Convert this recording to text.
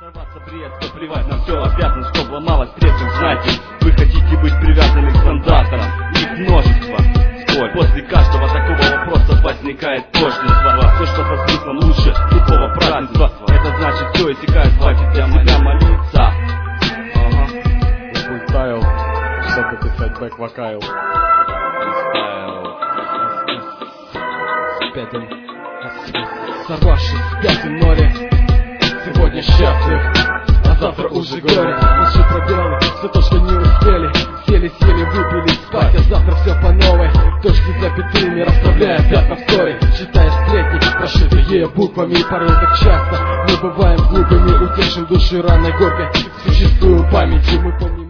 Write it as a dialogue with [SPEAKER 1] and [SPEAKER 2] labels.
[SPEAKER 1] Оставаться бред, плевать на все обязан, чтоб ломалось трезвым, знаете. Вы хотите быть привязаны к стандартам, их множество. Сколь после каждого такого вопроса возникает тождество. Все, что со смыслом лучше тупого празднества. Это значит, все иссякает, хватит для себя молиться.
[SPEAKER 2] Фристайл, чтобы писать бэк-вокайл. Сорвавшись с пятым море, сегодня счастлив, а завтра уже горе. Наши пробелы, все то, что не успели, сели, выпили, спать, а завтра все по новой. Точки запятыми, расставляя пятна в ссоре, читая сплетни, прошитые буквами. И порой так часто мы бываем глупыми, утешим души раной горькой. Существуем памятью, мы помним.